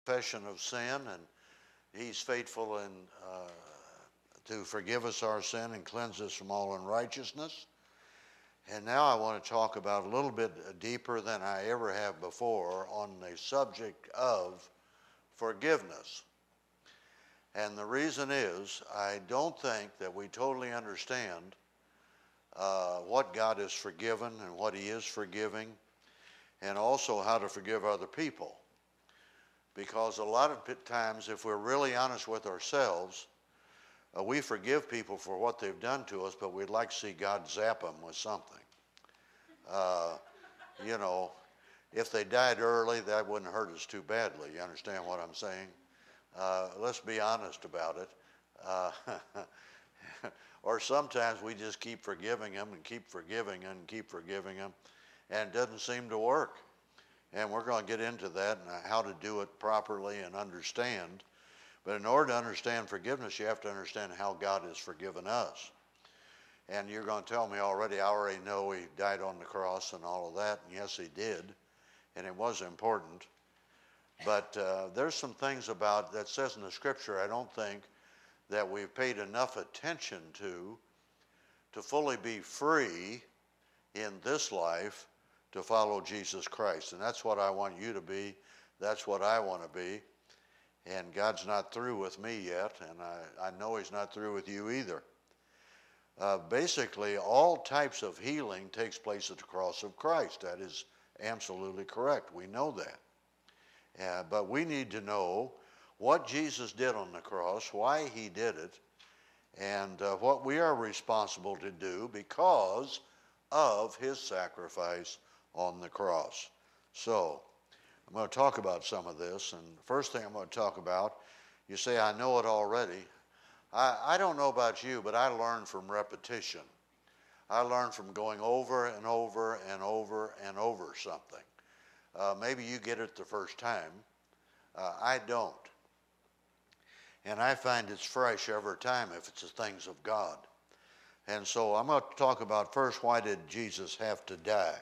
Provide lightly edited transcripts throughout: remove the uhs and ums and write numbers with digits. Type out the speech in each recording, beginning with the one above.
confession of sin, and He's faithful to forgive us our sin and cleanse us from all unrighteousness. And now I want to talk about a little bit deeper than I ever have before on the subject of forgiveness. And the reason is, I don't think that we totally understand what God has forgiven and what He is forgiving, and also how to forgive other people. Because a lot of times, if we're really honest with ourselves, we forgive people for what they've done to us, but we'd like to see God zap them with something. You know, if they died early, that wouldn't hurt us too badly. You understand what I'm saying? Let's be honest about it. Or sometimes we just keep forgiving them and keep forgiving them and keep forgiving them, and it doesn't seem to work. And we're going to get into that and how to do it properly and understand. But in order to understand forgiveness, you have to understand how God has forgiven us. And you're going to tell me already, I already know He died on the cross and all of that. And yes, He did. And it was important. But there's some things about that says in the Scripture I don't think that we've paid enough attention to fully be free in this life to follow Jesus Christ. And that's what I want you to be. That's what I want to be. And God's not through with me yet, and I know He's not through with you either. Basically, all types of healing takes place at the cross of Christ. That is absolutely correct. We know that. But we need to know what Jesus did on the cross, why He did it, and what we are responsible to do because of His sacrifice on the cross. So, I'm going to talk about some of this, and the first thing I'm going to talk about, you say, I know it already. I don't know about you, but I learned from repetition. I learned from going over and over and over and over something. Maybe you get it the first time. I don't. And I find it's fresh every time if it's the things of God. And so I'm going to talk about first, why did Jesus have to die?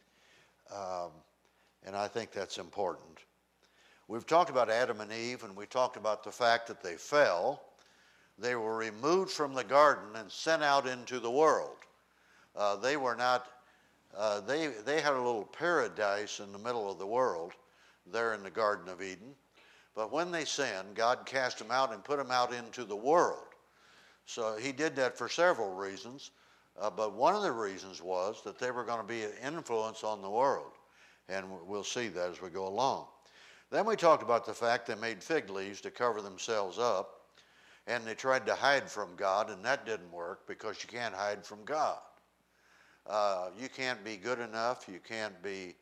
And I think that's important. We've talked about Adam and Eve, and we talked about the fact that they fell. They were removed from the garden and sent out into the world. They were not, they had a little paradise in the middle of the world there in the Garden of Eden. But when they sinned, God cast them out and put them out into the world. So He did that for several reasons. But one of the reasons was that they were going to be an influence on the world. And we'll see that as we go along. Then we talked about the fact they made fig leaves to cover themselves up. And they tried to hide from God, and that didn't work because you can't hide from God. You can't be good enough. You can't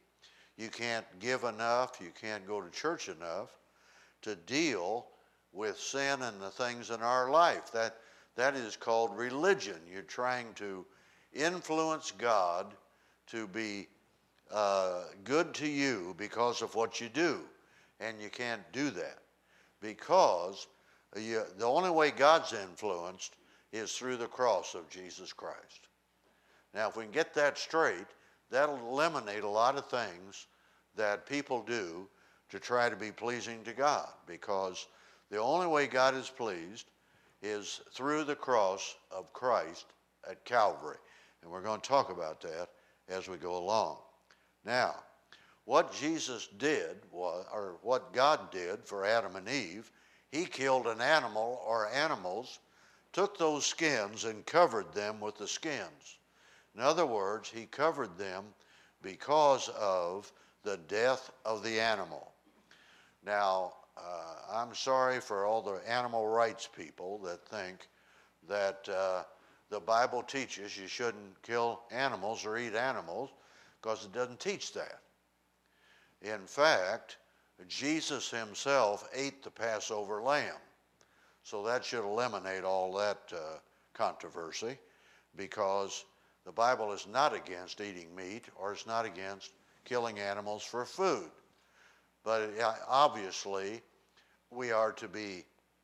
give enough. You can't go to church enough to deal with sin and the things in our life. That is called religion. You're trying to influence God to be good to you because of what you do. And you can't do that because the only way God's influenced is through the cross of Jesus Christ. Now, if we can get that straight, that'll eliminate a lot of things that people do to try to be pleasing to God, because the only way God is pleased is through the cross of Christ at Calvary. And we're going to talk about that as we go along. Now, what Jesus did was, or what God did for Adam and Eve, He killed an animal or animals, took those skins and covered them with the skins. In other words, He covered them because of the death of the animal. Now, I'm sorry for all the animal rights people that think that the Bible teaches you shouldn't kill animals or eat animals, because it doesn't teach that. In fact, Jesus Himself ate the Passover lamb. So that should eliminate all that controversy, because the Bible is not against eating meat, or it's not against killing animals for food. But obviously, we are to be,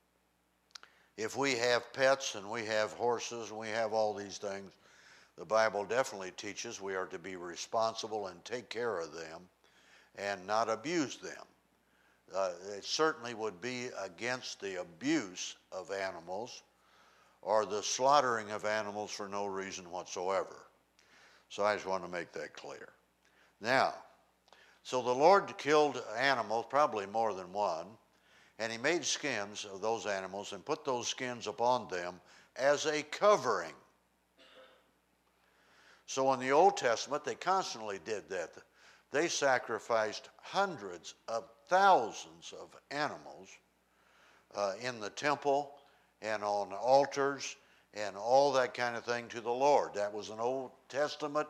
if we have pets and we have horses and we have all these things, the Bible definitely teaches we are to be responsible and take care of them and not abuse them. It certainly would be against the abuse of animals or the slaughtering of animals for no reason whatsoever. So I just want to make that clear. Now, so the Lord killed animals, probably more than one, and he made skins of those animals and put those skins upon them as a covering. So in the Old Testament, they constantly did that. They sacrificed hundreds of thousands of animals in the temple and on altars and all that kind of thing to the Lord. That was an Old Testament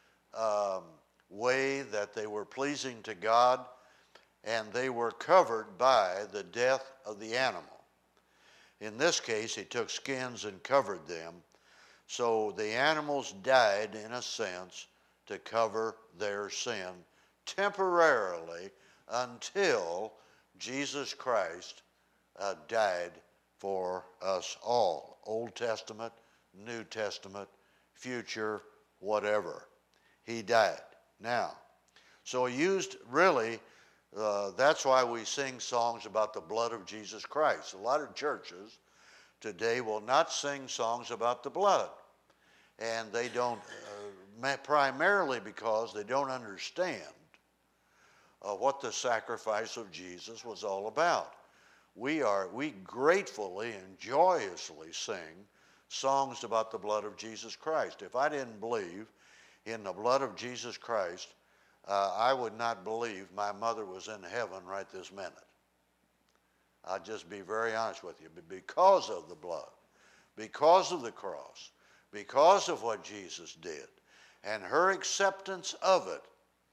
way that they were pleasing to God, and they were covered by the death of the animal. In this case, he took skins and covered them. So the animals died, in a sense, to cover their sin temporarily until Jesus Christ died for us all. Old Testament, New Testament, future, whatever. He died. Now, so he used really, that's why we sing songs about the blood of Jesus Christ. A lot of churches today will not sing songs about the blood. And they don't, primarily because they don't understand what the sacrifice of Jesus was all about. We gratefully and joyously sing songs about the blood of Jesus Christ. If I didn't believe in the blood of Jesus Christ, I would not believe my mother was in heaven right this minute. I'll just be very honest with you. But because of the blood, because of the cross, because of what Jesus did, and her acceptance of it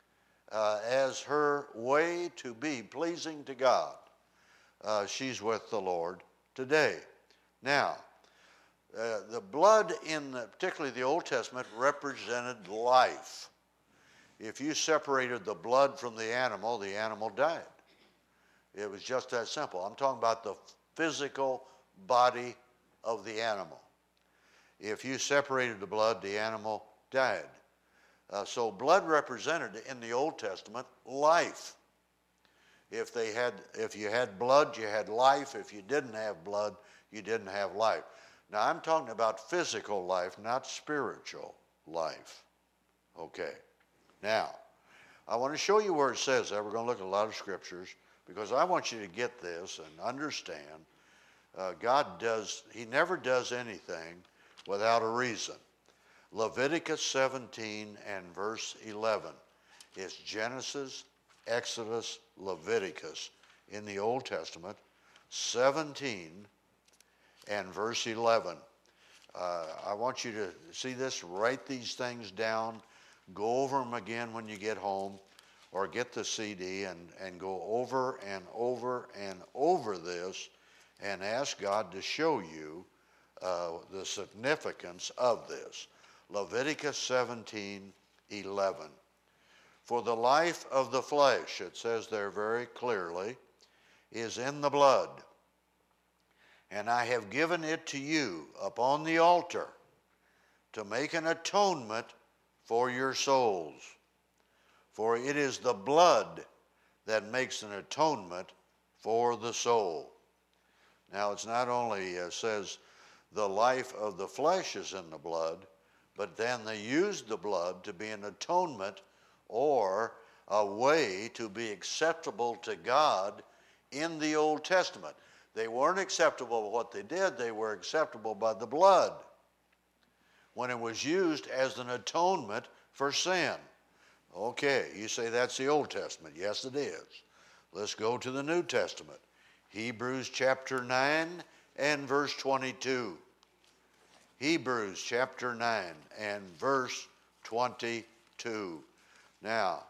as her way to be pleasing to God, she's with the Lord today. Now, the blood particularly the Old Testament, represented life. If you separated the blood from the animal died. It was just that simple. I'm talking about the physical body of the animal. If you separated the blood, the animal died. So blood represented in the Old Testament life. If you had blood, you had life. If you didn't have blood, you didn't have life. Now I'm talking about physical life, not spiritual life. Okay. Now, I want to show you where it says that. We're going to look at a lot of scriptures because I want you to get this and understand God he never does anything without a reason. Leviticus 17 and verse 11. It's Genesis, Exodus, Leviticus in the Old Testament, 17 and verse 11. I want you to see this, write these things down, go over them again when you get home, or get the CD and go over and over and over this and ask God to show you the significance of this. Leviticus 17:11. For the life of the flesh, it says there very clearly, is in the blood. And I have given it to you upon the altar to make an atonement for your souls. For it is the blood that makes an atonement for the soul. Now it's not only says the life of the flesh is in the blood, but then they used the blood to be an atonement or a way to be acceptable to God in the Old Testament. They weren't acceptable by what they did, they were acceptable by the blood when it was used as an atonement for sin. Okay, you say that's the Old Testament. Yes, it is. Let's go to the New Testament. Hebrews chapter 9 and verse 22. Hebrews chapter 9 and verse 22. Now,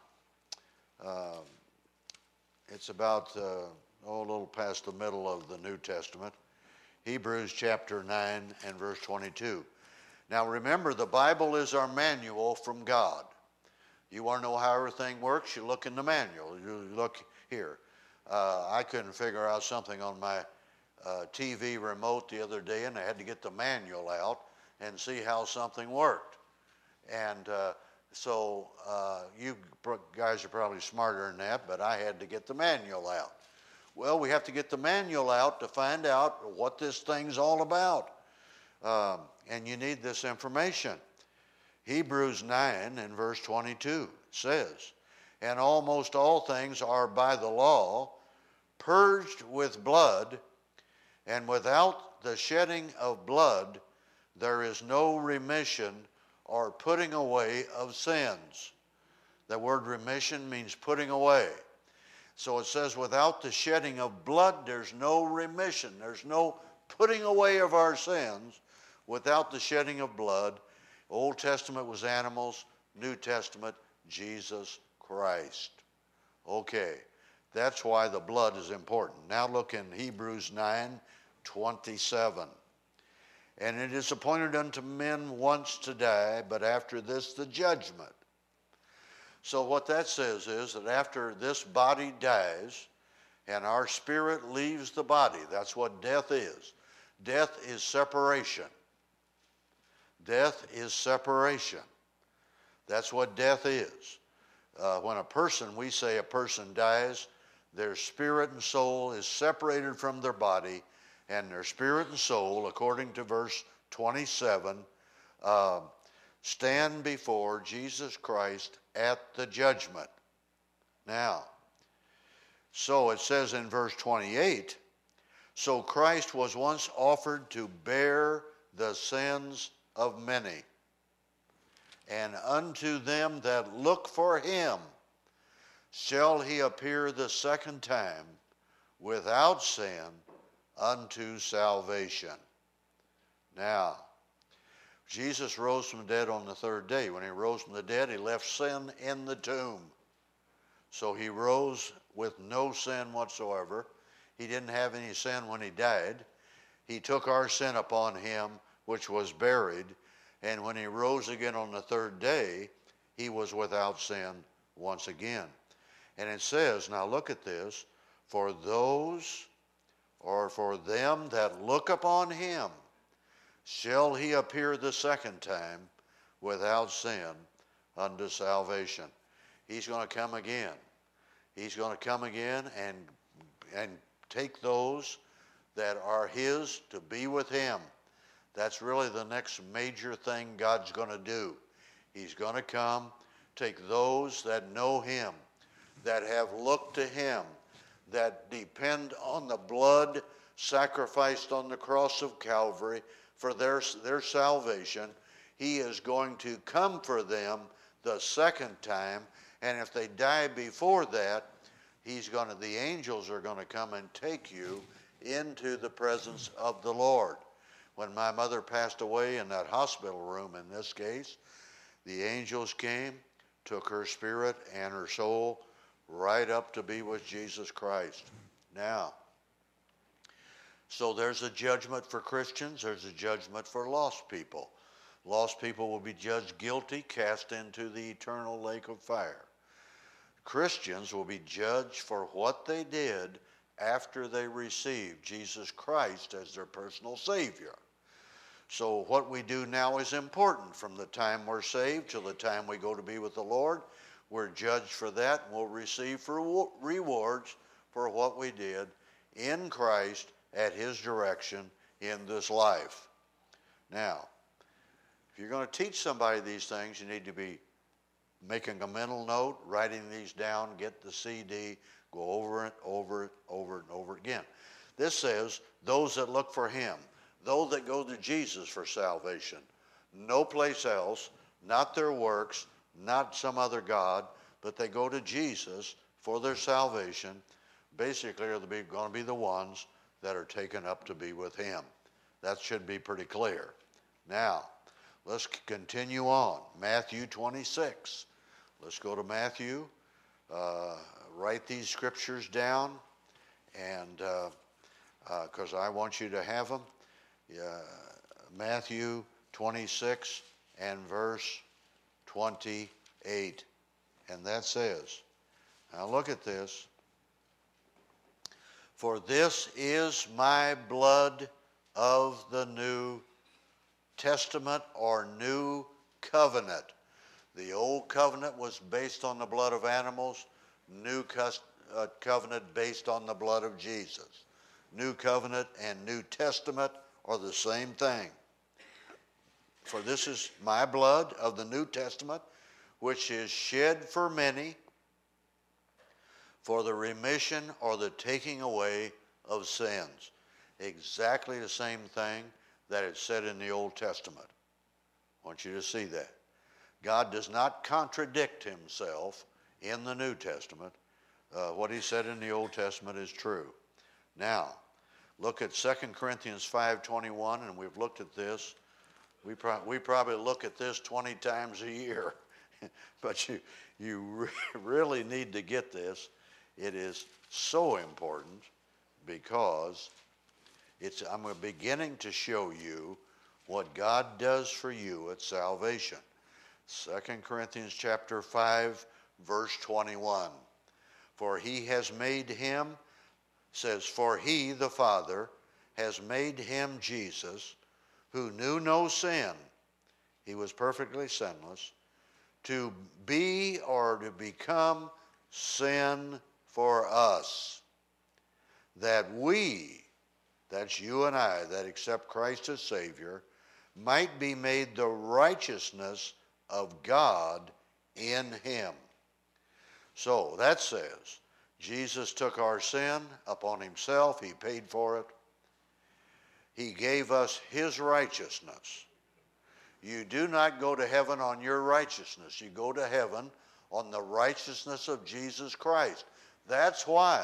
it's about a little past the middle of the New Testament. Hebrews chapter 9 and verse 22. Now remember, the Bible is our manual from God. You want to know how everything works? You look in the manual. You look here. I couldn't figure out something on my TV remote the other day, and I had to get the manual out and see how something worked. And so you guys are probably smarter than that, but I had to get the manual out. Well, we have to get the manual out to find out what this thing's all about. And you need this information. Hebrews 9 and verse 22 says, and almost all things are by the law purged with blood, and without the shedding of blood there is no remission or putting away of sins. The word remission means putting away. So it says without the shedding of blood there's no remission. There's no putting away of our sins without the shedding of blood. Old Testament was animals, New Testament, Jesus Christ. Okay, that's why the blood is important. Now look in Hebrews 9:27. And it is appointed unto men once to die, but after this the judgment. So what that says is that after this body dies and our spirit leaves the body, that's what death is. Death is separation. Death is separation. That's what death is. When we say a person dies, their spirit and soul is separated from their body, and their spirit and soul, according to verse 27, stand before Jesus Christ at the judgment. Now, so it says in verse 28, so Christ was once offered to bear the sins of many, and unto them that look for him shall he appear the second time without sin unto salvation. Now, Jesus rose from the dead on the third day. When he rose from the dead, he left sin in the tomb. So he rose with no sin whatsoever. He didn't have any sin when he died. He took our sin upon him, which was buried. And when he rose again on the third day, he was without sin once again. And it says, now look at this, for those, or for them that look upon him, shall he appear the second time without sin unto salvation. He's going to come again. He's going to come again and take those that are his to be with him. That's really the next major thing God's going to do. He's going to come, take those that know him, that have looked to him, that depend on the blood sacrificed on the cross of Calvary for their salvation. He is going to come for them the second time, and if they die before that, the angels are going to come and take you into the presence of the Lord. When my mother passed away in that hospital room, in this case, the angels came, took her spirit and her soul right up to be with Jesus Christ. Now, so there's a judgment for Christians, there's a judgment for lost people. Lost people will be judged guilty, cast into the eternal lake of fire. Christians will be judged for what they did after they received Jesus Christ as their personal Savior. So what we do now is important. From the time we're saved till the time we go to be with the Lord, we're judged for that, and we'll receive rewards for what we did in Christ at his direction in this life. Now, if you're going to teach somebody these things, you need to be making a mental note, writing these down, get the CD, go over it, over it, over and over again. This says, those that look for him, those that go to Jesus for salvation, no place else, not their works, not some other God, but they go to Jesus for their salvation, basically are going to be the ones that are taken up to be with him. That should be pretty clear. Now, let's continue on. Matthew 26. Let's go to Matthew. Write these scriptures down, and because I want you to have them. Matthew 26 and verse 28. And that says, now look at this. For this is my blood of the New Testament or New Covenant. The Old Covenant was based on the blood of animals. New covenant based on the blood of Jesus. New covenant and New Testament are the same thing. For this is my blood of the New Testament, which is shed for many for the remission or the taking away of sins. Exactly the same thing that it said in the Old Testament. I want you to see that. God does not contradict himself in the New Testament. What he said in the Old Testament is true. Now, look at 2 Corinthians 5:21, and we've looked at this. We probably look at this 20 times a year, but you really need to get this. It is so important because I'm beginning to show you what God does for you at salvation. 2 Corinthians chapter 5, verse 21. For he has made him, says, for he, the Father, has made him Jesus, who knew no sin, he was perfectly sinless, to be or to become sin for us, that we, that's you and I, that accept Christ as Savior, might be made the righteousness of God in him. So that says, Jesus took our sin upon himself. He paid for it. He gave us his righteousness. You do not go to heaven on your righteousness. You go to heaven on the righteousness of Jesus Christ. That's why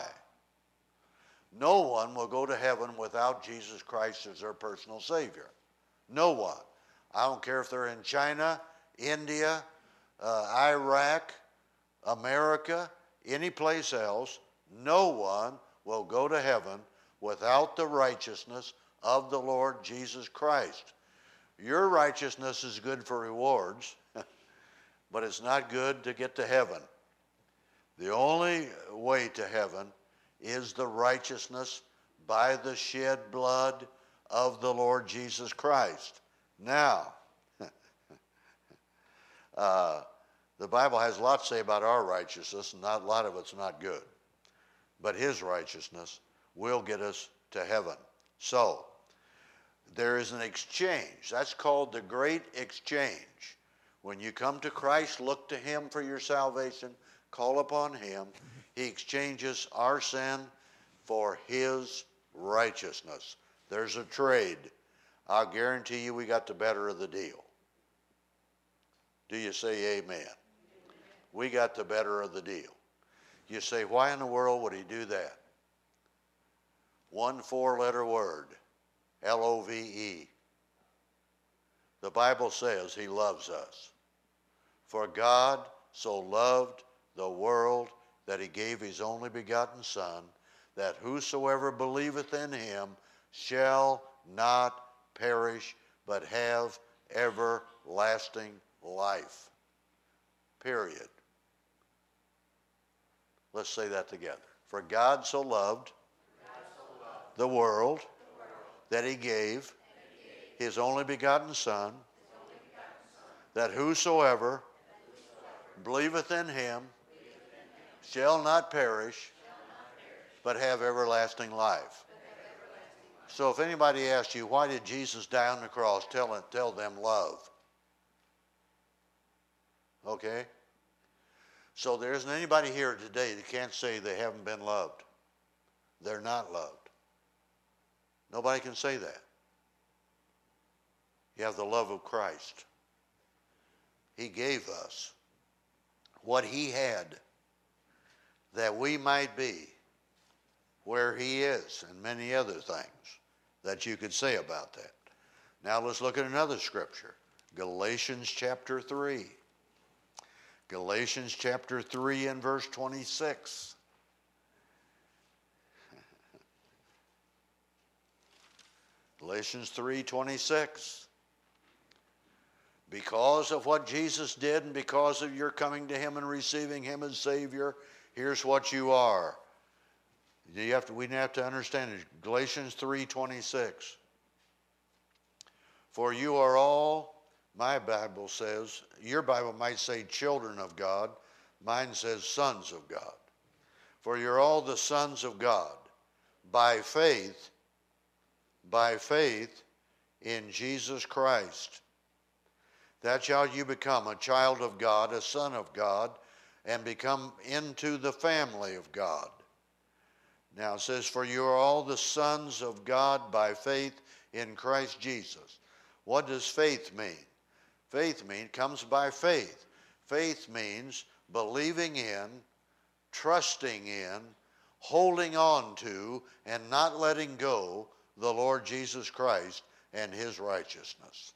no one will go to heaven without Jesus Christ as their personal Savior. No one. I don't care if they're in China, India, Iraq, America, any place else. No one will go to heaven without the righteousness of the Lord Jesus Christ. Your righteousness is good for rewards, but it's not good to get to heaven. The only way to heaven is the righteousness by the shed blood of the Lord Jesus Christ. Now, the Bible has a lot to say about our righteousness, and a lot of it's not good. But his righteousness will get us to heaven. So, there is an exchange. That's called the great exchange. When you come to Christ, look to him for your salvation, call upon him. He exchanges our sin for his righteousness. There's a trade. I'll guarantee you we got the better of the deal. Do you say amen? We got the better of the deal. You say, why in the world would he do that? One 4-letter word, L-O-V-E. The Bible says he loves us. For God so loved the world that he gave his only begotten Son, that whosoever believeth in him shall not perish, but have everlasting life. Period. Let's say that together. For God so loved the world that he gave his only begotten Son, that whosoever believeth in him shall not perish, but have everlasting life. So if anybody asks you, why did Jesus die on the cross, tell them love. Okay? So there isn't anybody here today that can't say they haven't been loved. They're not loved. Nobody can say that. You have the love of Christ. He gave us what he had that we might be where he is, and many other things that you could say about that. Now let's look at another scripture. Galatians chapter 3. Galatians chapter 3 and verse 26. Galatians 3:26. Because of what Jesus did and because of your coming to him and receiving him as Savior, here's what you are. We have to understand it. Galatians 3:26. For you are all, my Bible says, your Bible might say children of God. Mine says sons of God. For you're all the sons of God by faith in Jesus Christ. That's how you become a child of God, a son of God, and become into the family of God. Now it says, for you are all the sons of God by faith in Christ Jesus. What does faith mean? Faith comes by faith. Faith means believing in, trusting in, holding on to, and not letting go the Lord Jesus Christ and his righteousness.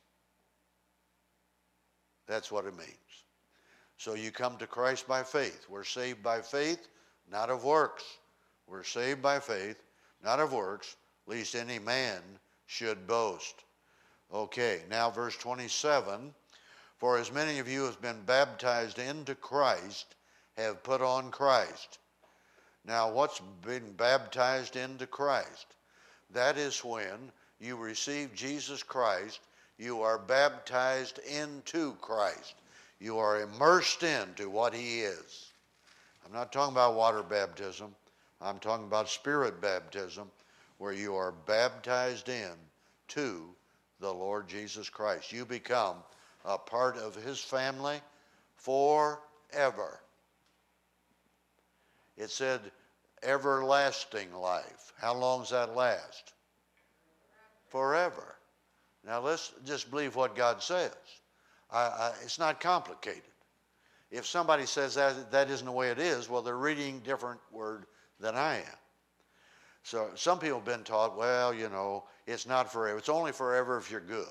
That's what it means. So you come to Christ by faith. We're saved by faith, not of works. We're saved by faith, not of works, lest any man should boast. Okay, now verse 27. For as many of you as have been baptized into Christ have put on Christ. Now, what's being baptized into Christ? That is when you receive Jesus Christ, you are baptized into Christ. You are immersed into what he is. I'm not talking about water baptism. I'm talking about spirit baptism, where you are baptized in to the Lord Jesus Christ. You become a part of his family forever. It said everlasting life. How long does that last? Forever. Now let's just believe what God says. It's not complicated. If somebody says that isn't the way it is, well, they're reading different word than I am. So some people have been taught, well, you know, it's not forever. It's only forever if you're good.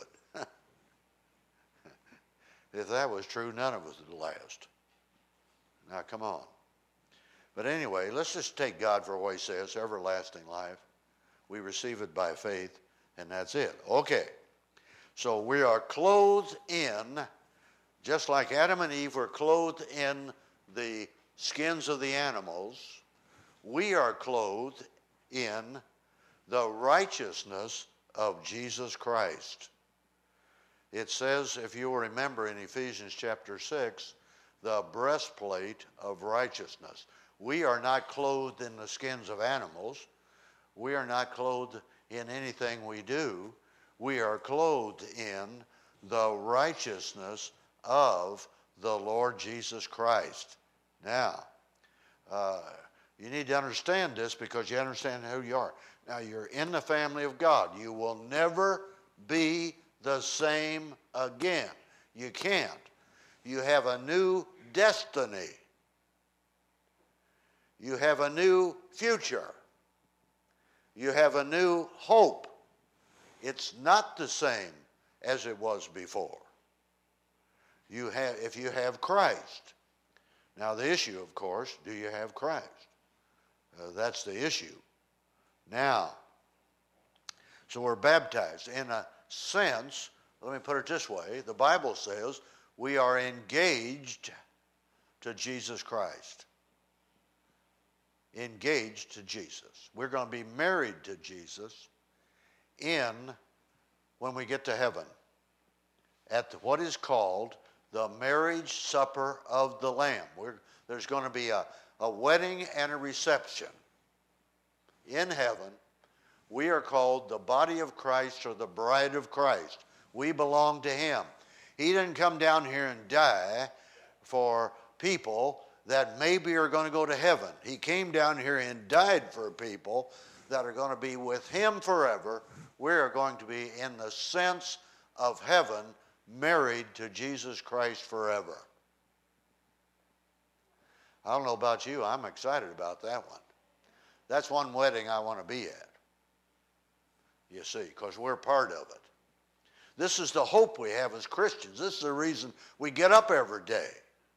If that was true, none of us would last. Now, come on. But anyway, let's just take God for what he says, everlasting life. We receive it by faith, and that's it. Okay. So we are clothed in, just like Adam and Eve were clothed in the skins of the animals, we are clothed in the righteousness of Jesus Christ. It says, if you will remember in Ephesians chapter 6, the breastplate of righteousness. We are not clothed in the skins of animals. We are not clothed in anything we do. We are clothed in the righteousness of the Lord Jesus Christ. Now, you need to understand this because you understand who you are. Now, you're in the family of God. You will never be the same again. You can't. You have a new destiny. You have a new future. You have a new hope. It's not the same as it was before. If you have Christ. Now the issue, of course, do you have Christ? That's the issue. Now, so we're baptized. In a sense, let me put it this way, the Bible says we are engaged to Jesus Christ. Engaged to Jesus. We're going to be married to Jesus when we get to heaven at what is called the marriage supper of the Lamb. There's going to be a wedding and a reception in heaven. We are called the body of Christ or the bride of Christ. We belong to him. He didn't come down here and die for people that maybe are going to go to heaven. He came down here and died for people that are going to be with him forever. We are going to be, in the sense of heaven, married to Jesus Christ forever. I don't know about you. I'm excited about that one. That's one wedding I want to be at. You see, because we're part of it. This is the hope we have as Christians. This is the reason we get up every day.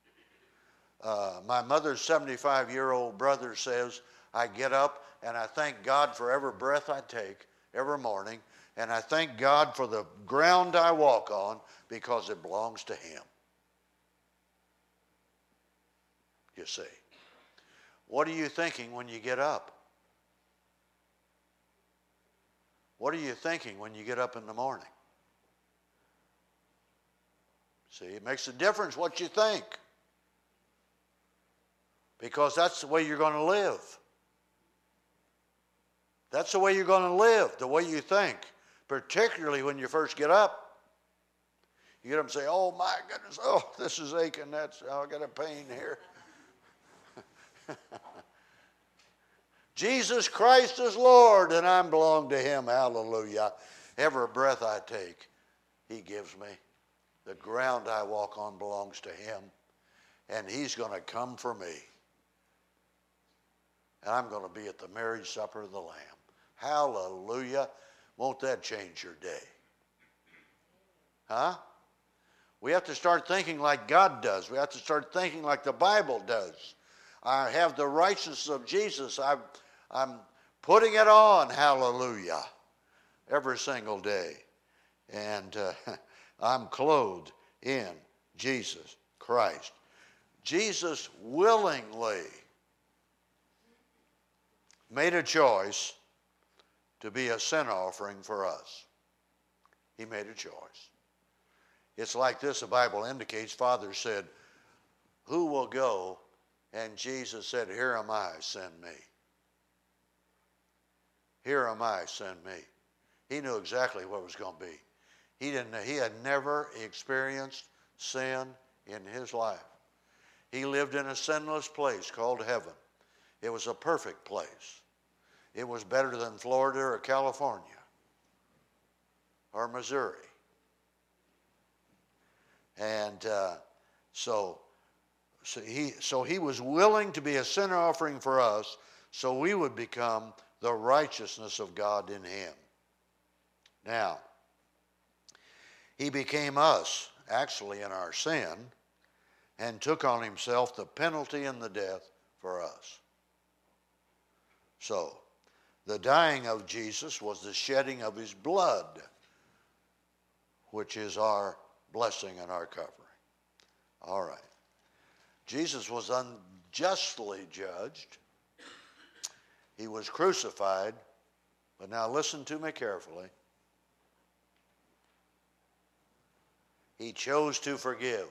My mother's 75-year-old brother says, I get up and I thank God for every breath I take every morning, and I thank God for the ground I walk on because it belongs to him. You see. What are you thinking when you get up? What are you thinking when you get up in the morning? See, it makes a difference what you think. because that's the way you're going to live. That's the way you're going to live, the way you think, particularly when you first get up. You get up and say, oh my goodness, oh, this is aching, I got a pain here. Jesus Christ is Lord, and I belong to him, hallelujah. Every breath I take, he gives me. The ground I walk on belongs to him, and he's going to come for me. And I'm going to be at the marriage supper of the Lamb. Hallelujah. Won't that change your day? Huh? We have to start thinking like God does. We have to start thinking like the Bible does. I have the righteousness of Jesus. I'm putting it on, hallelujah, every single day. And I'm clothed in Jesus Christ. Jesus willingly made a choice to be a sin offering for us. He made a choice. It's like this, the Bible indicates. Father said, who will go? And Jesus said, here am I, send me. Here am I, send me. He knew exactly what it was going to be. He had never experienced sin in his life. He lived in a sinless place called heaven. It was a perfect place. It was better than Florida or California or Missouri. And so he was willing to be a sin offering for us so we would become the righteousness of God in him. Now, he became us, actually, in our sin, and took on himself the penalty and the death for us. So, the dying of Jesus was the shedding of his blood, which is our blessing and our covering. All right. Jesus was unjustly judged. He was crucified. But now listen to me carefully. He chose to forgive.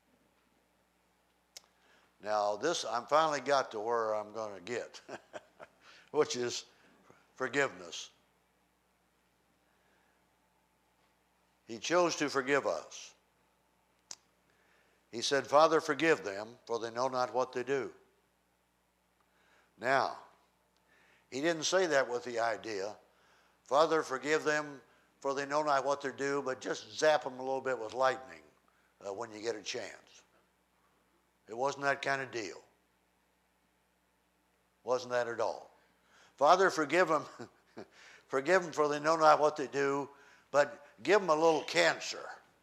Now this, I finally got to where I'm going to get, which is forgiveness. He chose to forgive us. He said, Father, forgive them, for they know not what they do. Now, he didn't say that with the idea, Father, forgive them, for they know not what they do, but just zap them a little bit with lightning when you get a chance. It wasn't that kind of deal. Wasn't that at all. Father, forgive them, forgive them, for they know not what they do, but give them a little cancer.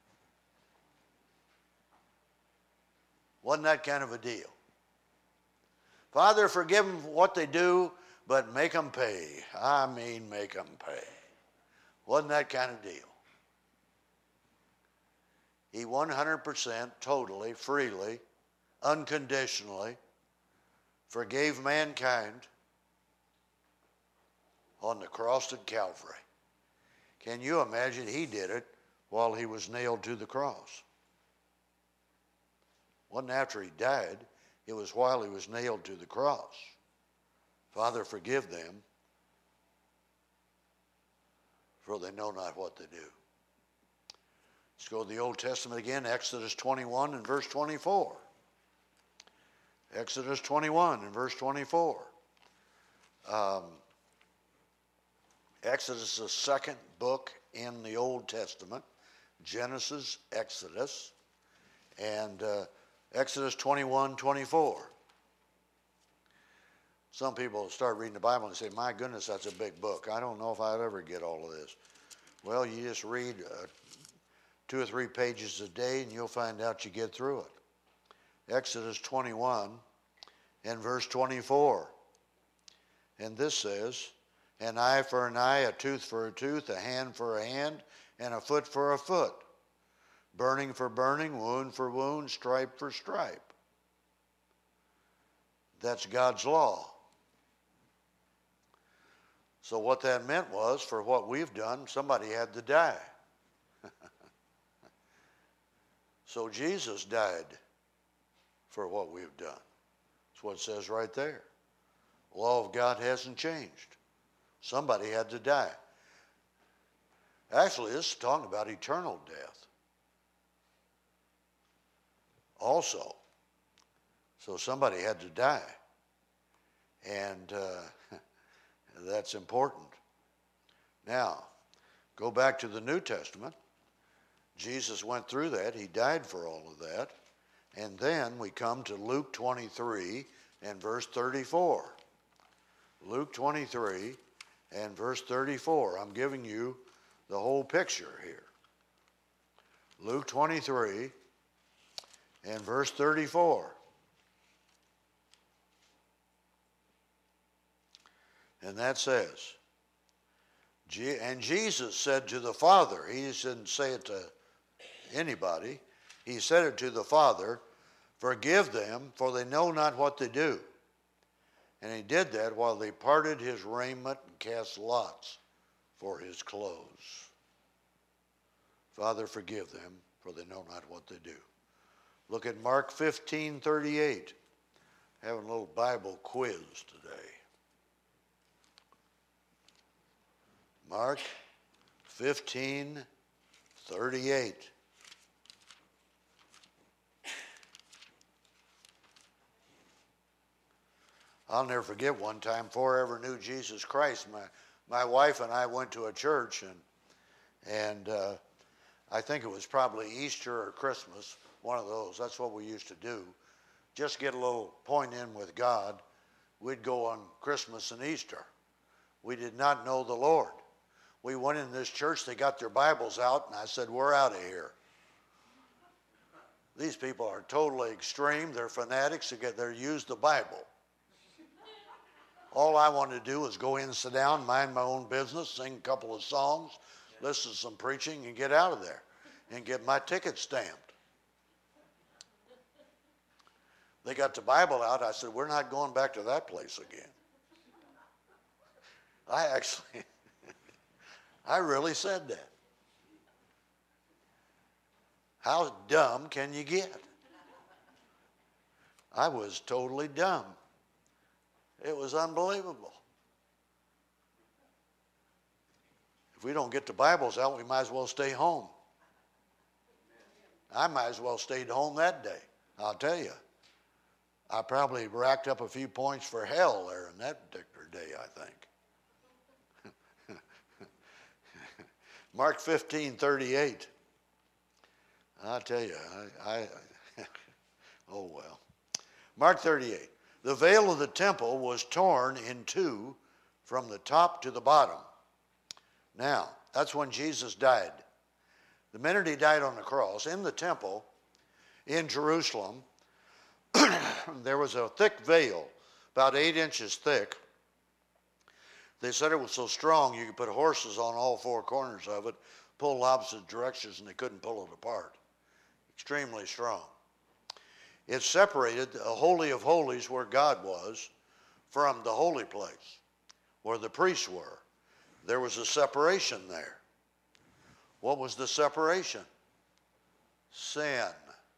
Wasn't that kind of a deal. Father, forgive them what they do, but make them pay. I mean, make them pay. Wasn't that kind of deal. He 100%, totally, freely, unconditionally forgave mankind on the cross at Calvary. Can you imagine? He did it while he was nailed to the cross. It wasn't after he died. It was while he was nailed to the cross. Father, forgive them, for they know not what they do. Let's go to the Old Testament again, Exodus 21 and verse 24. Exodus 21 and verse 24. Exodus is the second book in the Old Testament. Genesis, Exodus, and Exodus 21, 24. Some people start reading the Bible and say, my goodness, that's a big book. I don't know if I'd ever get all of this. Well, you just read 2 or 3 pages a day and you'll find out you get through it. Exodus 21 and verse 24. And this says, an eye for an eye, a tooth for a tooth, a hand for a hand, and a foot for a foot. Burning for burning, wound for wound, stripe for stripe. That's God's law. So what that meant was, for what we've done, somebody had to die. So Jesus died for what we've done. That's what it says right there. The law of God hasn't changed. Somebody had to die. Actually, this is talking about eternal death also. So somebody had to die. And that's important. Now, go back to the New Testament. Jesus went through that. He died for all of that. And then we come to Luke 23 and verse 34. Luke 23 and verse 34. I'm giving you the whole picture here. Luke 23 and verse 34. And that says, and Jesus said to the Father, he didn't say it to anybody, he said it to the Father, forgive them, for they know not what they do. And he did that while they parted his raiment and cast lots for his clothes. Father, forgive them, for they know not what they do. Look at Mark 15:38. Having a little Bible quiz today. Mark 15:38. I'll never forget one time, before I ever knew Jesus Christ, my wife and I went to a church, and I think it was probably Easter or Christmas, one of those. That's what we used to do. Just get a little point in with God. We'd go on Christmas and Easter. We did not know the Lord. We went in this church, they got their Bibles out, and I said, we're out of here. These people are totally extreme. They're fanatics. They use the Bible. All I wanted to do was go in, sit down, mind my own business, sing a couple of songs, listen to some preaching, and get out of there and get my ticket stamped. They got the Bible out. I said, we're not going back to that place again. I really said that. How dumb can you get? I was totally dumb. It was unbelievable. If we don't get the Bibles out, we might as well stay home. I might as well stayed home that day, I'll tell you. I probably racked up a few points for hell there in that particular day, I think. Mark 15:38. I'll tell you, oh well. Mark 38. The veil of the temple was torn in two from the top to the bottom. Now, that's when Jesus died. The minute he died on the cross, in the temple, in Jerusalem, there was a thick veil, about 8 inches thick. They said it was so strong you could put horses on all four corners of it, pull opposite directions, and they couldn't pull it apart. Extremely strong. It separated the Holy of Holies, where God was, from the holy place, where the priests were. There was a separation there. What was the separation? Sin.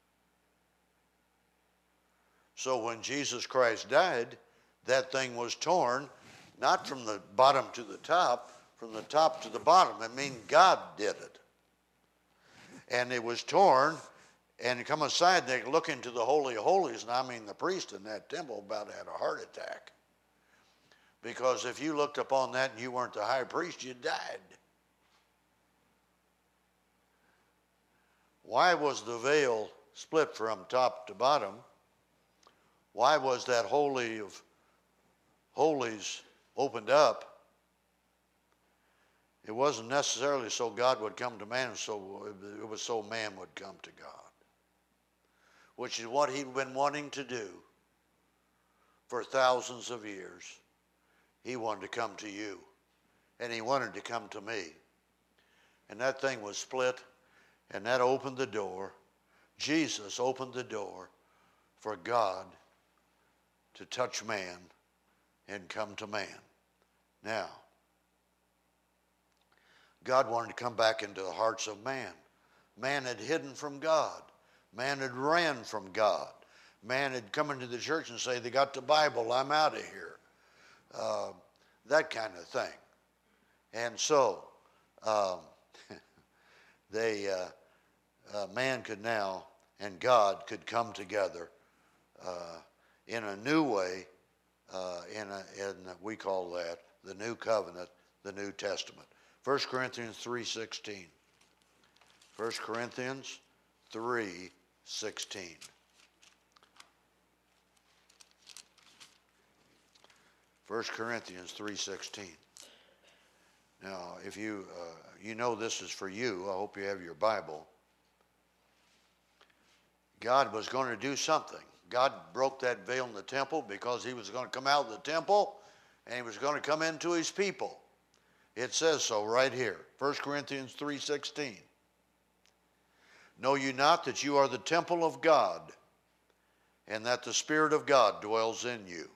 So when Jesus Christ died, that thing was torn, not from the bottom to the top, from the top to the bottom. I mean, God did it. And it was torn, and come aside, they look into the Holy of Holies, and I mean the priest in that temple about had a heart attack. Because if you looked upon that and you weren't the high priest, you died. Why was the veil split from top to bottom? Why was that Holy of Holies opened up? It wasn't necessarily so God would come to man, it was so man would come to God, which is what he'd been wanting to do for thousands of years. He wanted to come to you, and he wanted to come to me. And that thing was split, and that opened the door. Jesus opened the door for God to touch man and come to man. Now, God wanted to come back into the hearts of man. Man had hidden from God. Man had ran from God. man had come into the church and say, they got the Bible, I'm out of here. That kind of thing. And so man could now and God could come together in a new way, we call that the New Covenant, the New Testament. 1 Corinthians 3:16. 1 Corinthians 3:16. 1 Corinthians 3:16. Now, if you know this is for you, I hope you have your Bible. God was going to do something. God broke that veil in the temple because he was going to come out of the temple and he was going to come into his people. It says so right here, 1 Corinthians 3:16. Know you not that you are the temple of God, and that the Spirit of God dwells in you?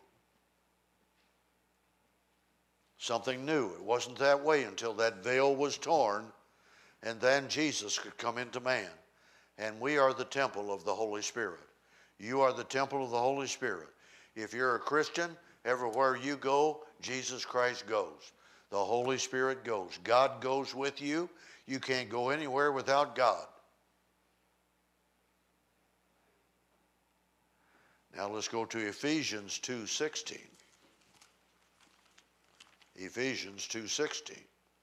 Something new. It wasn't that way until that veil was torn, and then Jesus could come into man. And we are the temple of the Holy Spirit. You are the temple of the Holy Spirit. If you're a Christian, everywhere you go, Jesus Christ goes. The Holy Spirit goes. God goes with you. You can't go anywhere without God. Now let's go to Ephesians 2:16. Ephesians 2:16.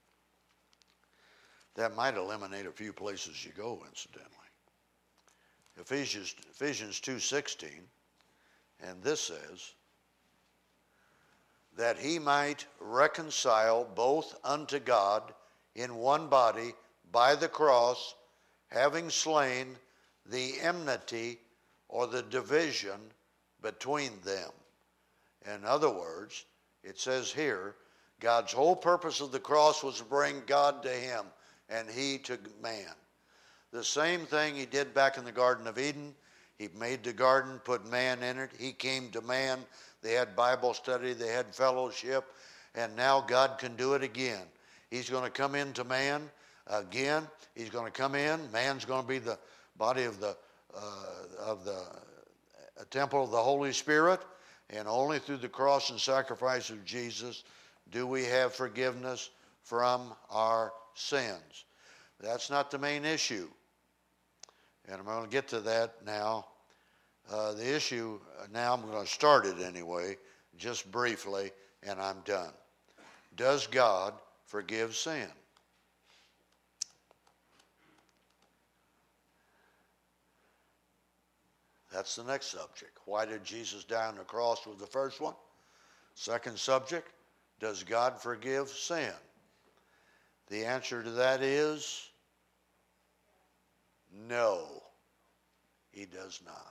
That might eliminate a few places you go, incidentally. Ephesians 2:16, and this says, that he might reconcile both unto God in one body by the cross, having slain the enmity or the division between them. In other words, it says here, God's whole purpose of the cross was to bring God to him and he to man. The same thing he did back in the Garden of Eden. He made the garden, put man in it. He came to man. They had Bible study. They had fellowship. And now God can do it again. He's going to come into man again. He's going to come in. Man's going to be the body of the temple of the Holy Spirit. And only through the cross and sacrifice of Jesus do we have forgiveness from our sins. That's not the main issue. And I'm going to get to that now. The issue, now I'm going to start it anyway, just briefly, and I'm done. Does God forgive sin? That's the next subject. Why did Jesus die on the cross was the first one. Second subject, does God forgive sin? The answer to that is no, he does not.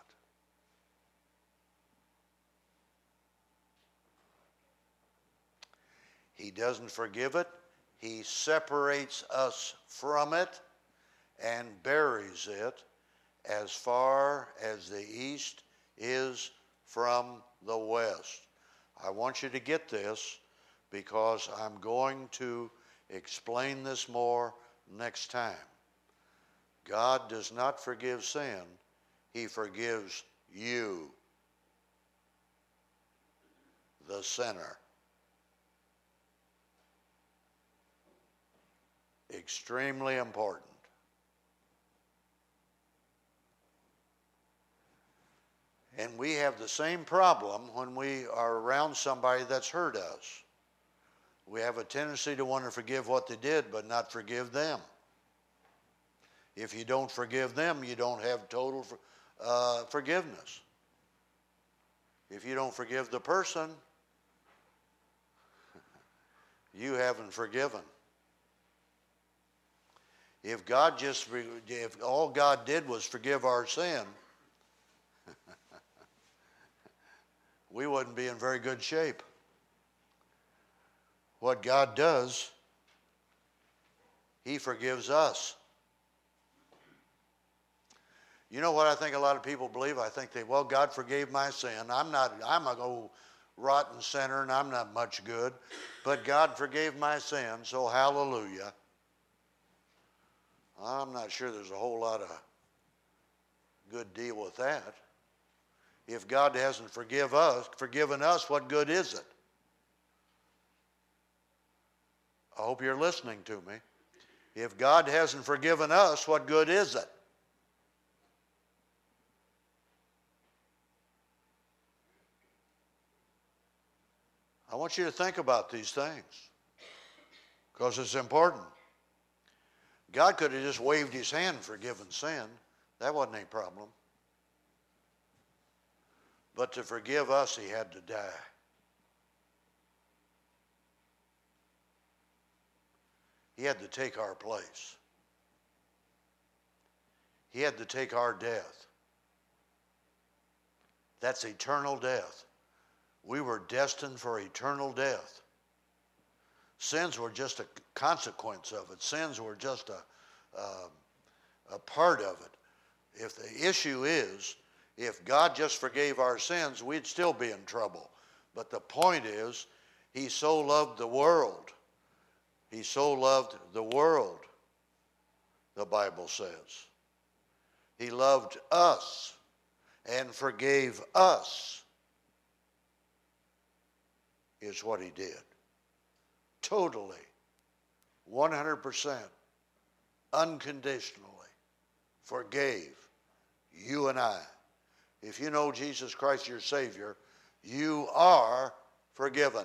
He doesn't forgive it. He separates us from it and buries it as far as the east is from the west. I want you to get this because I'm going to explain this more next time. God does not forgive sin. He forgives you, the sinner. Extremely important. And we have the same problem when we are around somebody that's hurt us. We have a tendency to want to forgive what they did, but not forgive them. If you don't forgive them, you don't have total forgiveness. If you don't forgive the person, you haven't forgiven. If all God did was forgive our sin, we wouldn't be in very good shape. What God does, he forgives us. You know what I think a lot of people believe? I think God forgave my sin. I'm a old rotten sinner and I'm not much good, but God forgave my sin, so hallelujah. I'm not sure there's a whole lot of good deal with that. If God hasn't forgiven us, what good is it? I hope you're listening to me. If God hasn't forgiven us, what good is it? I want you to think about these things because it's important. God could have just waved his hand and forgiven sin. That wasn't any problem. But to forgive us, he had to die. He had to take our place. He had to take our death. That's eternal death. We were destined for eternal death. Sins were just a consequence of it. Sins were just a part of it. If the issue is, if God just forgave our sins, we'd still be in trouble. But the point is, he so loved the world. He so loved the world, the Bible says. He loved us and forgave us, is what he did. Totally, 100%, unconditionally forgave you and I. If you know Jesus Christ your Savior, you are forgiven.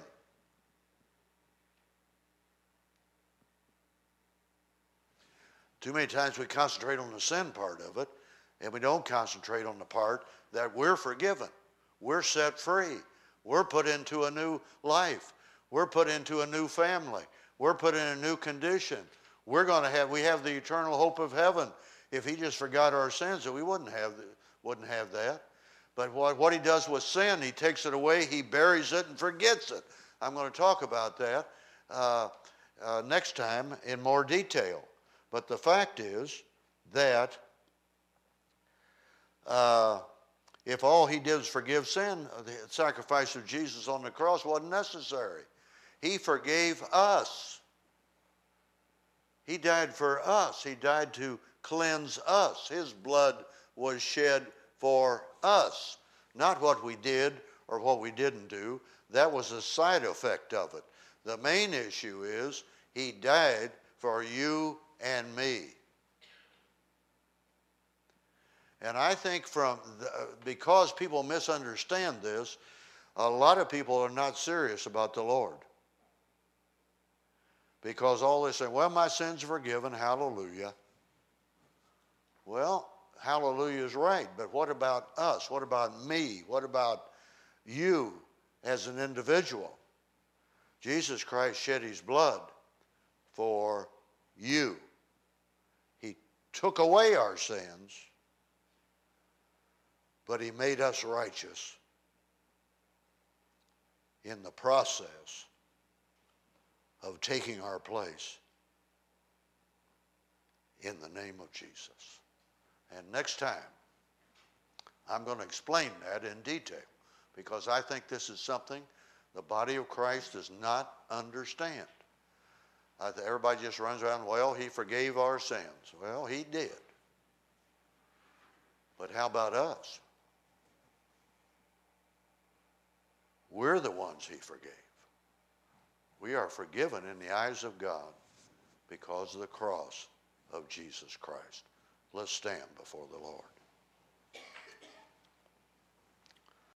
Too many times we concentrate on the sin part of it, and we don't concentrate on the part that we're forgiven. We're set free. We're put into a new life. We're put into a new family. We're put in a new condition. We have the eternal hope of heaven. If he just forgot our sins, we wouldn't have that. But what he does with sin, he takes it away, he buries it and forgets it. I'm going to talk about that next time in more detail. But the fact is that if all he did was forgive sin, the sacrifice of Jesus on the cross wasn't necessary. He forgave us. He died for us. He died to cleanse us. His blood was shed for us. Not what we did or what we didn't do. That was a side effect of it. The main issue is he died for you and me. And I think because people misunderstand this, a lot of people are not serious about the Lord. Because all they say, well, my sins are forgiven, hallelujah. Well, hallelujah is right, but what about us? What about me? What about you as an individual? Jesus Christ shed his blood for you. He took away our sins, but he made us righteous in the process of taking our place in the name of Jesus. And next time, I'm going to explain that in detail because I think this is something the body of Christ does not understand. Everybody just runs around, well, he forgave our sins. Well, he did. But how about us? We're the ones he forgave. We are forgiven in the eyes of God because of the cross of Jesus Christ. Let's stand before the Lord.